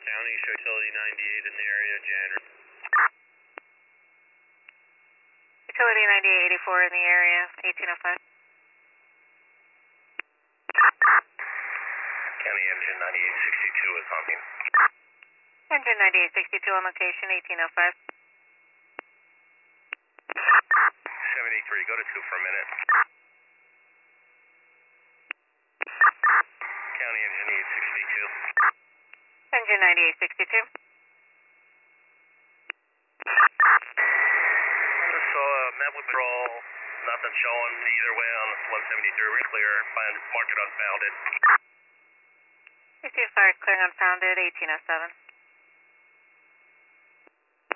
County, show utility 98 in the area, Jan. Utility 9884 in the area, 1805. County engine 9862 is honking. Engine 9862 on location, 1805. 73, go to 2 for a minute. County engine 862. Engine 9862. So, met with patrol, nothing showing either way on 173, we're clear, mark it unfounded. Receive fire clearing unfounded, 1807.